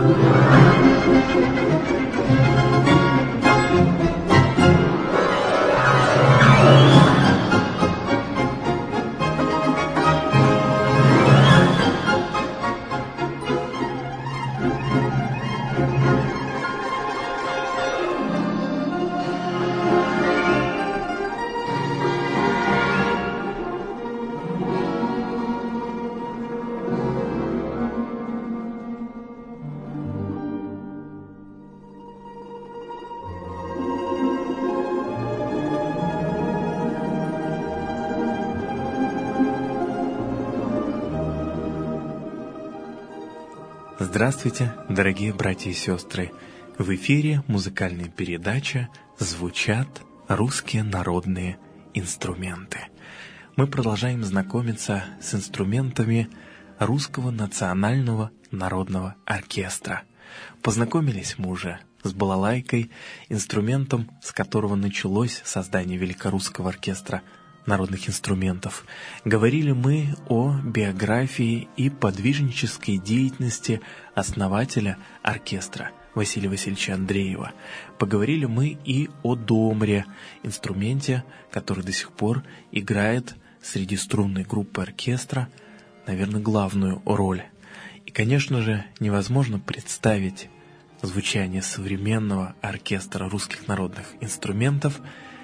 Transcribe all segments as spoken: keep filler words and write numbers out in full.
Здравствуйте, дорогие братья и сестры! В эфире музыкальная передача «Звучат русские народные инструменты». Мы продолжаем знакомиться с инструментами Русского национального народного оркестра. Познакомились мы уже с балалайкой, инструментом, с которого началось создание Великорусского оркестра народных инструментов. Говорили мы о биографии и подвижнической деятельности основателя оркестра Василия Васильевича Андреева. Поговорили мы и о домре, инструменте, который до сих пор играет среди струнной группы оркестра, наверное, главную роль. И, конечно же, невозможно представить звучание современного оркестра русских народных инструментов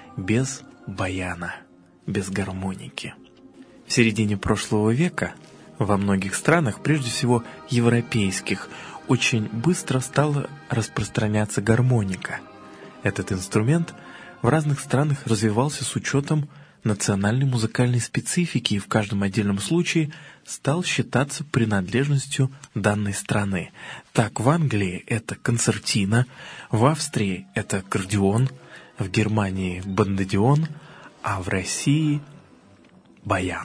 без баяна, без гармоники. В середине прошлого века во многих странах, прежде всего европейских, очень быстро стала распространяться гармоника. Этот инструмент в разных странах развивался с учетом национальной музыкальной специфики и в каждом отдельном случае стал считаться принадлежностью данной страны. Так, в Англии это концертина, в Австрии это аккордеон, в Германии бандодеон, а в России баян.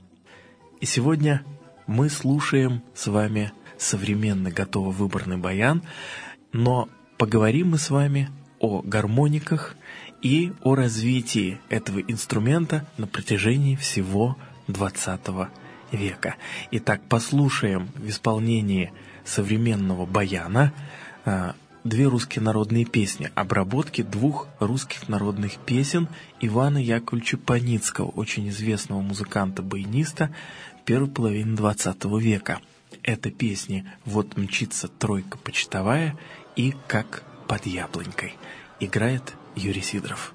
И сегодня мы слушаем с вами современный готово выбранный баян, но поговорим мы с вами о гармониках и о развитии этого инструмента на протяжении всего двадцатого века. Итак, послушаем в исполнении современного баяна две русские народные песни, обработки двух русских народных песен Ивана Яковлевича Паницкого, очень известного музыканта-баяниста первой половины двадцатого века. Это песни «Вот мчится тройка почтовая» и «Как под яблонькой». Играет Юрий Сидоров.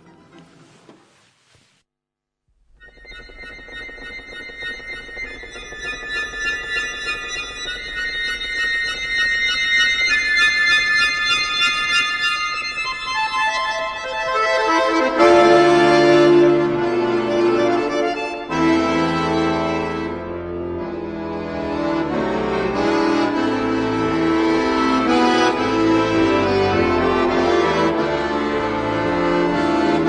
Thank you.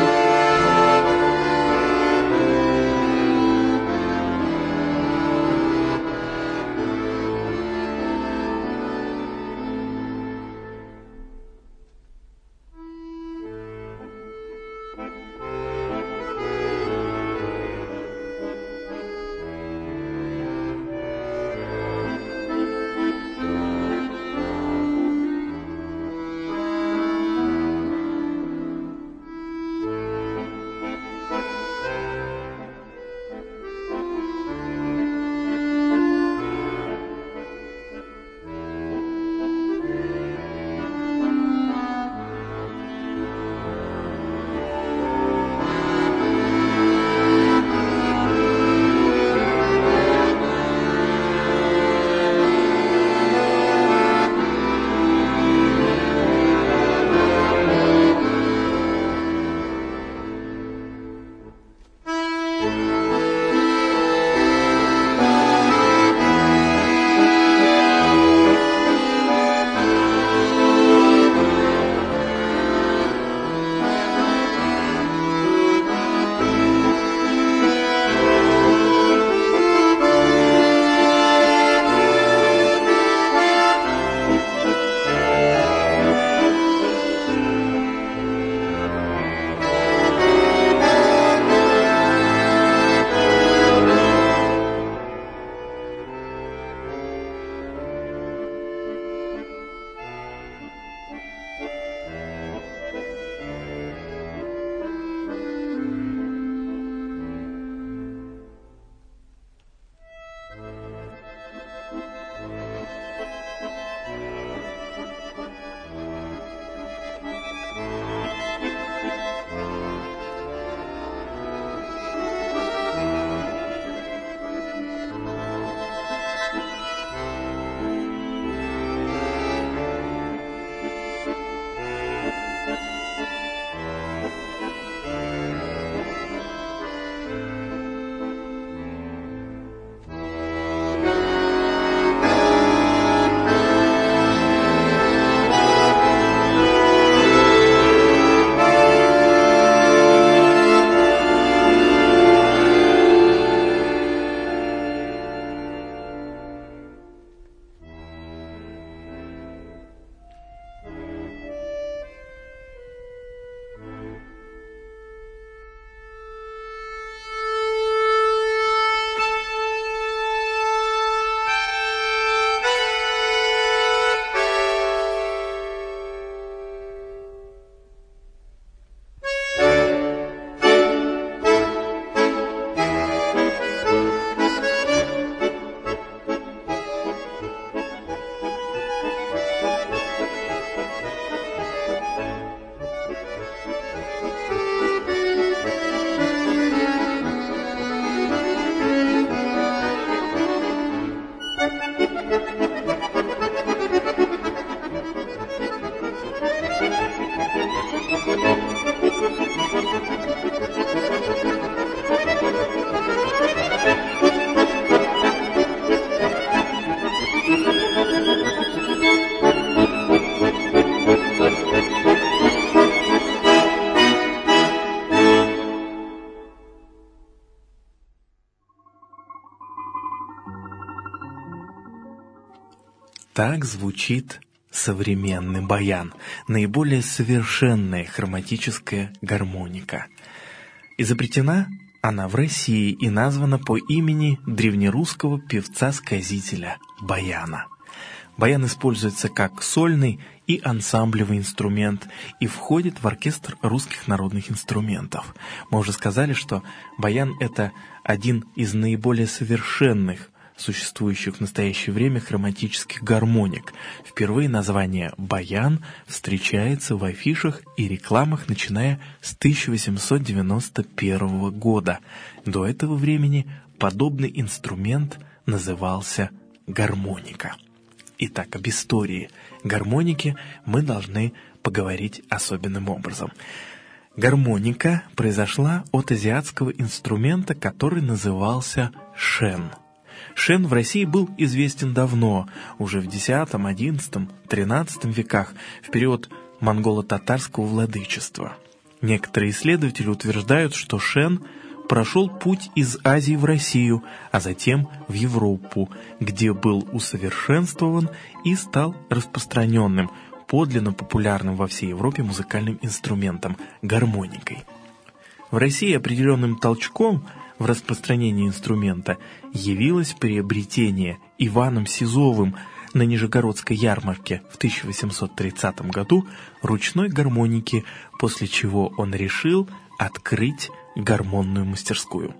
так звучит современный баян, наиболее совершенная хроматическая гармоника. Изобретена она в России и названа по имени древнерусского певца-сказителя баяна. Баян используется как сольный и ансамблевый инструмент и входит в оркестр русских народных инструментов. Мы уже сказали, что баян — это один из наиболее совершенных существующих в настоящее время хроматических гармоник. Впервые название «баян» встречается в афишах и рекламах, начиная с тысяча восемьсот девяносто первого года. До этого времени подобный инструмент назывался гармоника. Итак, об истории гармоники мы должны поговорить особенным образом. Гармоника произошла от азиатского инструмента, который назывался шен. Шен в России был известен давно, уже в десятом, одиннадцатом, тринадцатом веках, в период монголо-татарского владычества. Некоторые исследователи утверждают, что шен прошел путь из Азии в Россию, а затем в Европу, где был усовершенствован и стал распространенным, подлинно популярным во всей Европе музыкальным инструментом – гармоникой. В России определенным толчком в распространении инструмента явилось приобретение Иваном Сизовым на Нижегородской ярмарке в тысяча восемьсот тридцатом году ручной гармоники, после чего он решил открыть гармонную мастерскую.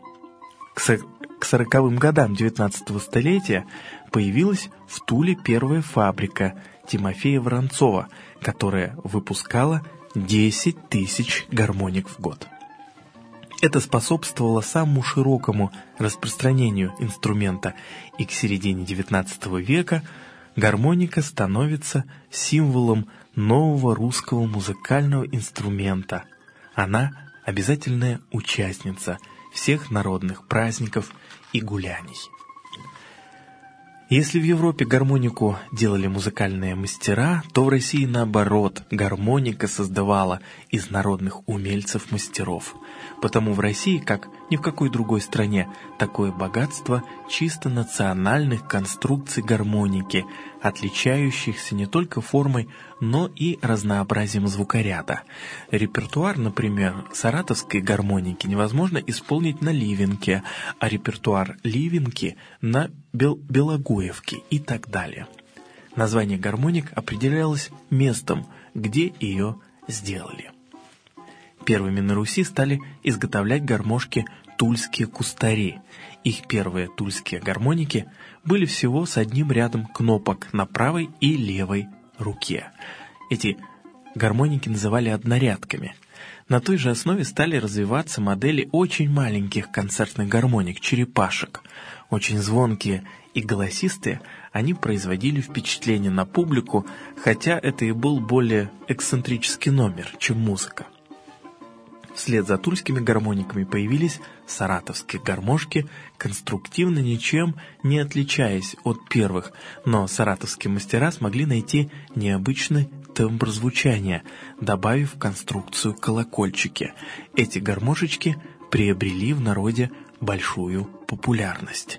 К сороковым годам девятнадцатого столетия появилась в Туле первая фабрика Тимофея Воронцова, которая выпускала десять тысяч гармоник в год. Это способствовало самому широкому распространению инструмента, и к середине девятнадцатого века гармоника становится символом нового русского музыкального инструмента. Она – обязательная участница всех народных праздников и гуляний. Если в Европе гармонику делали музыкальные мастера, то в России, наоборот, гармоника создавала из народных умельцев-мастеров. Потому в России, как ни в какой другой стране, такое богатство чисто национальных конструкций гармоники, отличающихся не только формой, но и разнообразием звукоряда. Репертуар, например, саратовской гармоники невозможно исполнить на Ливенке, а репертуар Ливенки на Бел- Белогоевке и так далее. Название гармоник определялось местом, где ее сделали. Первыми на Руси стали изготовлять гармошки тульские кустари. Их первые тульские гармоники были всего с одним рядом кнопок на правой и левой руке. Эти гармоники называли однорядками. На той же основе стали развиваться модели очень маленьких концертных гармоник, черепашек. Очень звонкие и голосистые, они производили впечатление на публику, хотя это и был более эксцентрический номер, чем музыка. Вслед за тульскими гармониками появились саратовские гармошки, конструктивно ничем не отличаясь от первых, но саратовские мастера смогли найти необычный тембр звучания, добавив в конструкцию колокольчики. Эти гармошечки приобрели в народе большую популярность.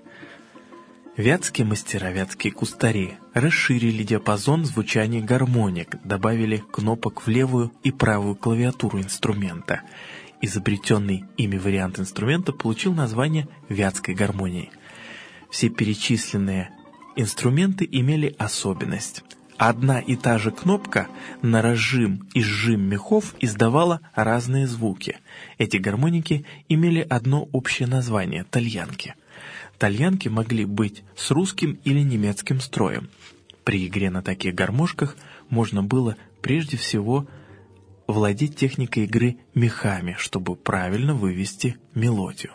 Вятские мастера, вятские кустари, расширили диапазон звучания гармоник, добавили кнопок в левую и правую клавиатуру инструмента. Изобретенный ими вариант инструмента получил название вятской гармонии. Все перечисленные инструменты имели особенность. Одна и та же кнопка на разжим и сжим мехов издавала разные звуки. Эти гармоники имели одно общее название – тальянки. Тальянки могли быть с русским или немецким строем. При игре на таких гармошках можно было прежде всего владеть техникой игры мехами, чтобы правильно вывести мелодию.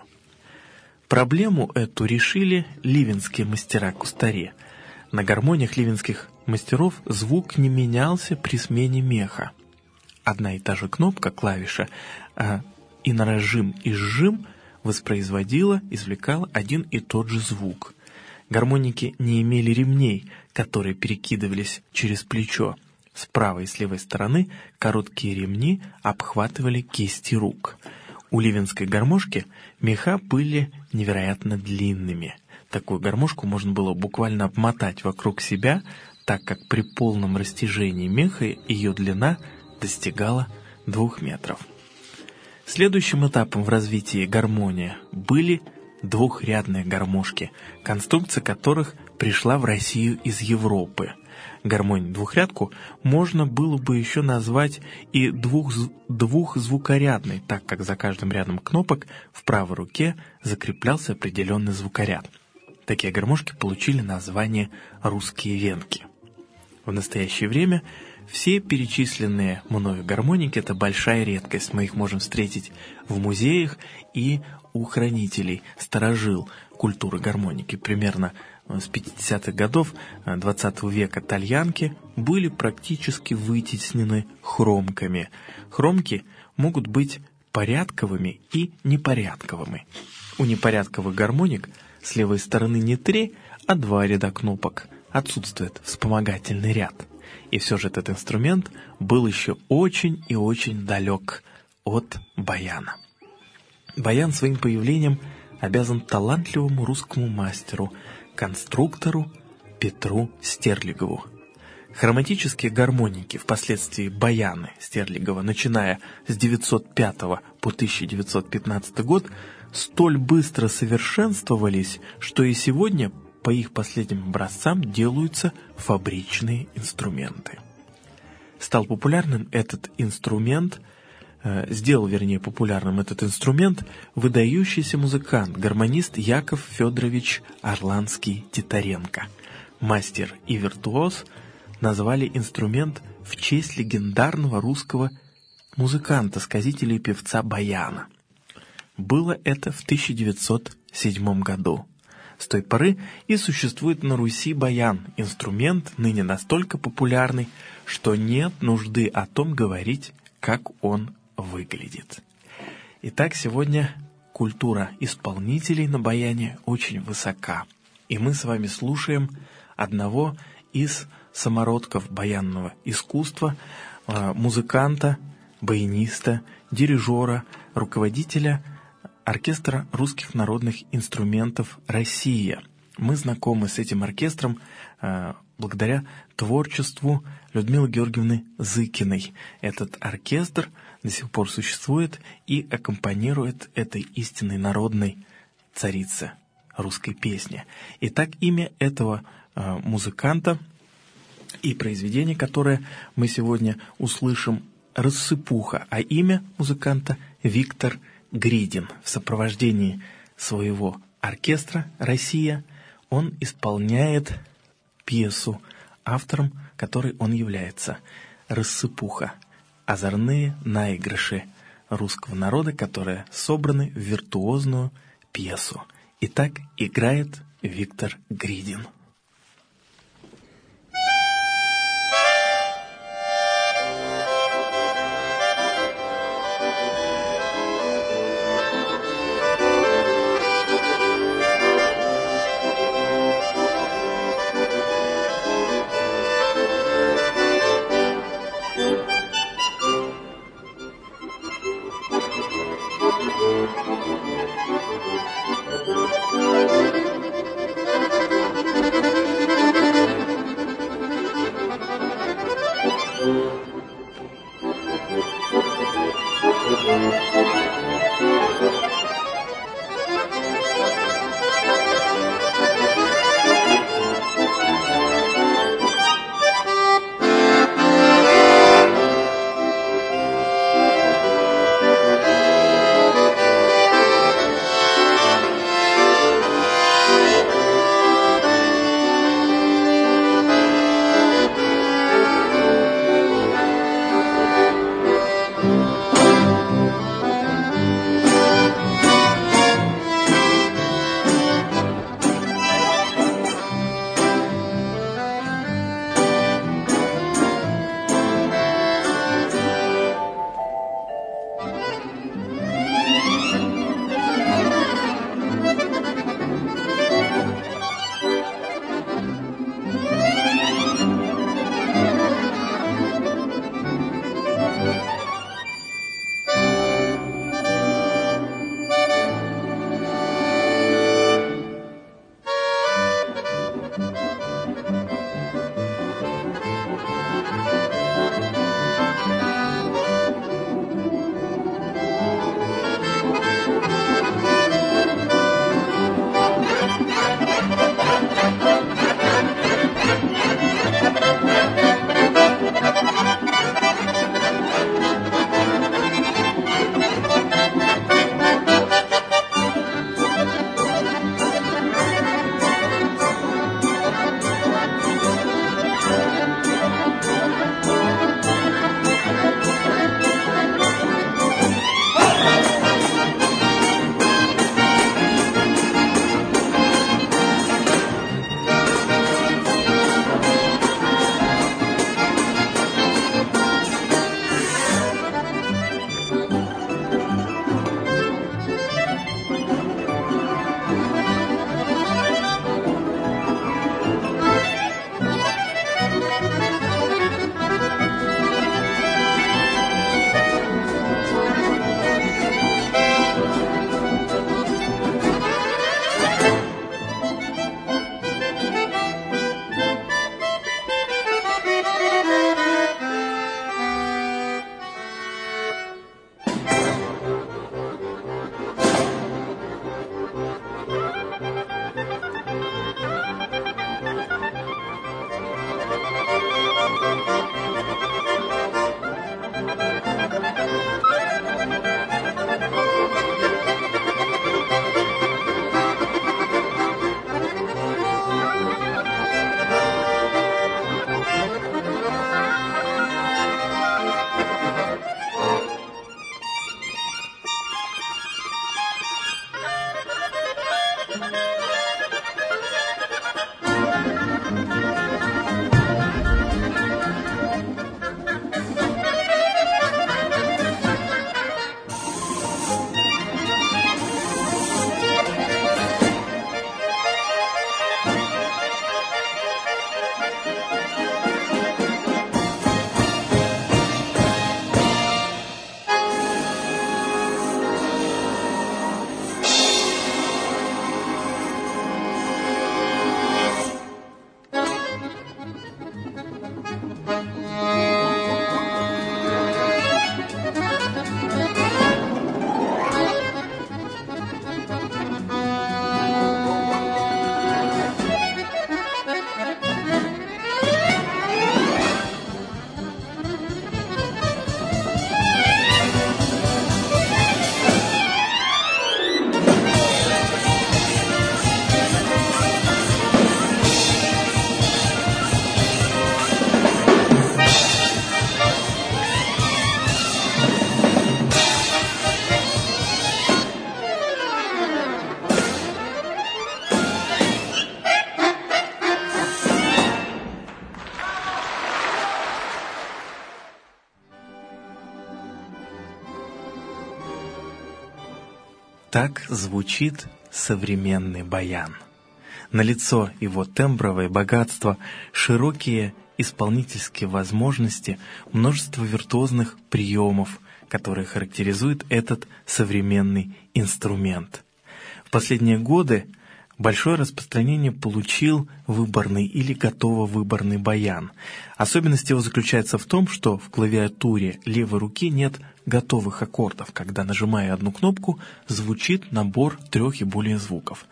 Проблему эту решили ливенские мастера-кустари. На гармониях ливенских мастеров звук не менялся при смене меха. Одна и та же кнопка, клавиша, а и на разжим и сжим воспроизводила, извлекала один и тот же звук. Гармоники не имели ремней, которые перекидывались через плечо. С правой и с левой стороны короткие ремни обхватывали кисти рук. У ливенской гармошки меха были невероятно длинными. Такую гармошку можно было буквально обмотать вокруг себя, так как при полном растяжении меха ее длина достигала двух метров. Следующим этапом в развитии гармонии были двухрядные гармошки, конструкция которых пришла в Россию из Европы. Гармонь-двухрядку можно было бы еще назвать и двух, двухзвукорядной, так как за каждым рядом кнопок в правой руке закреплялся определенный звукоряд. Такие гармошки получили название «русские венки». В настоящее время все перечисленные мною гармоники – это большая редкость. Мы их можем встретить в музеях и у хранителей, старожил культуры гармоники. Примерно с пятидесятых годов двадцатого века тальянки были практически вытеснены хромками. Хромки могут быть порядковыми и непорядковыми. У непорядковых гармоник с левой стороны не три, а два ряда кнопок. Отсутствует вспомогательный ряд. И все же этот инструмент был еще очень и очень далек от баяна. Баян своим появлением обязан талантливому русскому мастеру, конструктору Петру Стерлигову. Хроматические гармоники, впоследствии баяны Стерлигова, начиная с девятьсот пятого по тысяча девятьсот пятнадцатый год, столь быстро совершенствовались, что и сегодня по их последним образцам делаются фабричные инструменты. Стал популярным этот инструмент, э, сделал, вернее, популярным этот инструмент выдающийся музыкант, гармонист Яков Федорович Орланский-Титаренко. Мастер и виртуоз назвали инструмент в честь легендарного русского музыканта, сказителя и певца баяна. Было это в тысяча девятьсот седьмом году. С той поры и существует на Руси баян, инструмент, ныне настолько популярный, что нет нужды о том говорить, как он выглядит. Итак, сегодня культура исполнителей на баяне очень высока, и мы с вами слушаем одного из самородков баянного искусства, музыканта, баяниста, дирижера, руководителя оркестра русских народных инструментов «Россия». Мы знакомы с этим оркестром э, благодаря творчеству Людмилы Георгиевны Зыкиной. Этот оркестр до сих пор существует и аккомпанирует этой истинной народной царице русской песни. Итак, имя этого э, музыканта и произведение, которое мы сегодня услышим, «Рассыпуха», а имя музыканта Виктор Гридин. В сопровождении своего оркестра «Россия» он исполняет пьесу, автором которой он является. «Рассыпуха» — озорные наигрыши русского народа, которые собраны в виртуозную пьесу. Итак, играет Виктор Гридин. Так звучит современный баян. Налицо его тембровое богатство, широкие исполнительские возможности, множество виртуозных приемов, которые характеризуют этот современный инструмент. В последние годы большое распространение получил выборный или готово-выборный баян. Особенность его заключается в том, что в клавиатуре левой руки нет готовых аккордов, когда, нажимая одну кнопку, звучит набор трех и более звуков.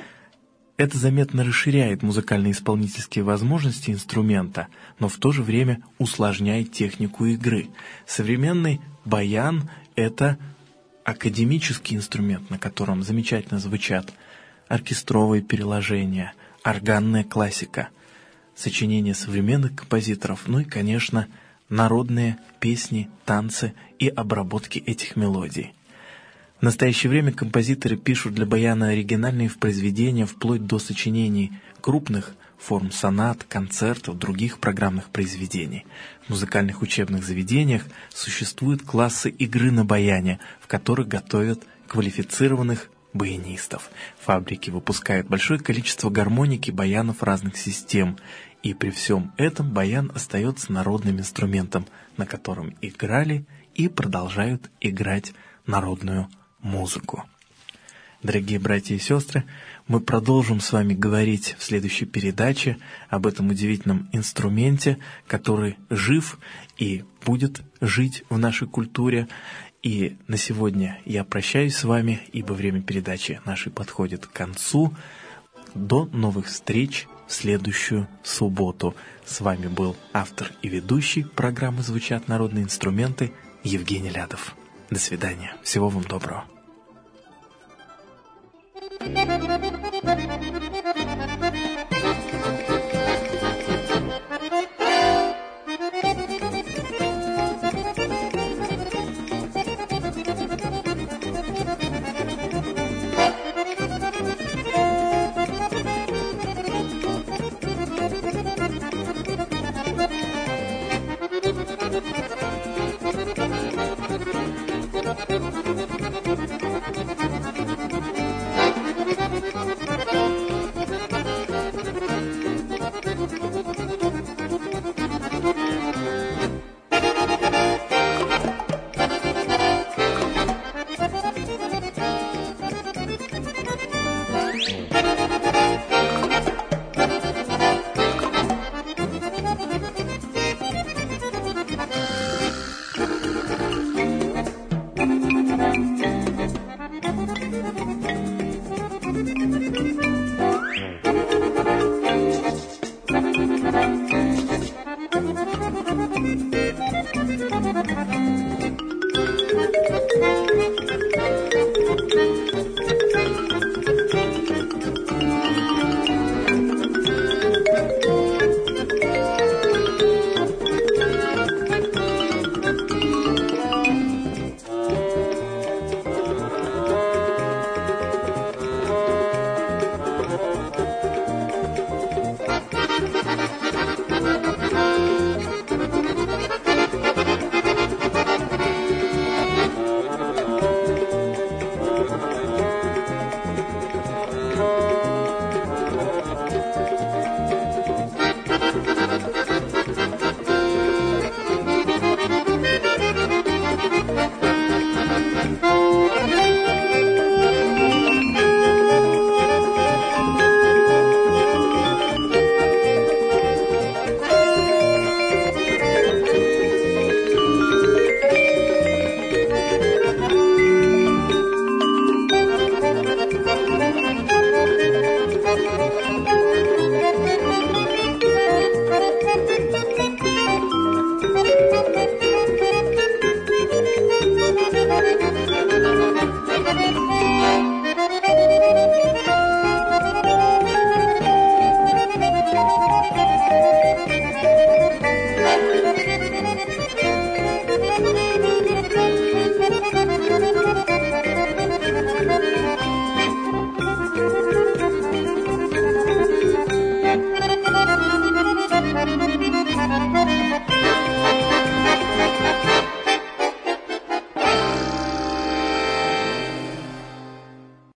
Это заметно расширяет музыкально-исполнительские возможности инструмента, но в то же время усложняет технику игры. Современный баян — это академический инструмент, на котором замечательно звучат оркестровые переложения, органная классика, сочинения современных композиторов, ну и, конечно, народные песни, танцы и обработки этих мелодий. В настоящее время композиторы пишут для баяна оригинальные произведения вплоть до сочинений крупных форм сонат, концертов, других программных произведений. В музыкальных учебных заведениях существуют классы игры на баяне, в которых готовят квалифицированных баянистов. Фабрики выпускают большое количество гармоник и баянов разных систем, и при всем этом баян остается народным инструментом, на котором играли и продолжают играть народную музыку. Дорогие братья и сестры, мы продолжим с вами говорить в следующей передаче об этом удивительном инструменте, который жив и будет жить в нашей культуре. И на сегодня я прощаюсь с вами, ибо время передачи нашей подходит к концу. До новых встреч в следующую субботу. С вами был автор и ведущий программы «Звучат народные инструменты» Евгений Лядов. До свидания. Всего вам доброго. Thank you.